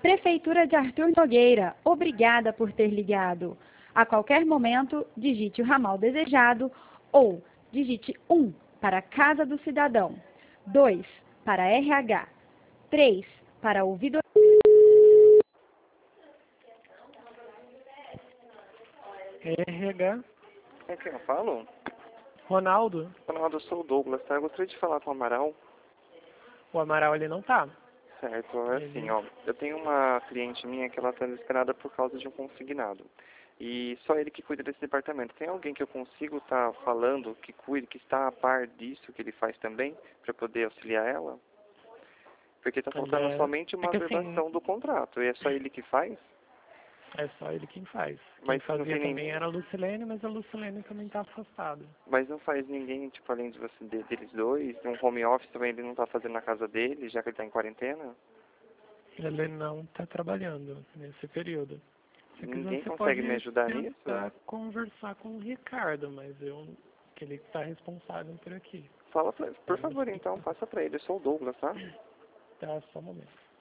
Prefeitura de Arthur Nogueira, obrigada por ter ligado. A qualquer momento, digite o ramal desejado ou digite 1 para a Casa do Cidadão, 2 para RH, 3 para ouvidoria. RH. Com quem eu falo? Ronaldo. Ronaldo, eu sou o Douglas, tá? Eu gostaria de falar com o Amaral. O Amaral ele não tá. Certo, é assim, ó. Eu tenho uma cliente minha que ela está desesperada por causa de um consignado. E só ele que cuida desse departamento. Tem alguém que eu consigo estar falando, que cuide, que está a par disso, que ele faz também, para poder auxiliar ela? Porque está faltando somente uma averbação do contrato. E é só ele que faz? É só ele quem faz. Quem Mas fazia também era a Lucilene, mas a Lucilene também tá afastada. Mas não faz ninguém, tipo, além de você, deles dois? Um home office também ele não tá fazendo na casa dele, já que ele tá em quarentena? Ele não tá trabalhando nesse período. Se Ninguém quiser, você consegue pode me ajudar nisso? tentar conversar com o Ricardo, mas que ele tá responsável por aqui. Fala pra, por favor, então, passa pra ele. Eu sou o Douglas, tá? Tá, só um momento.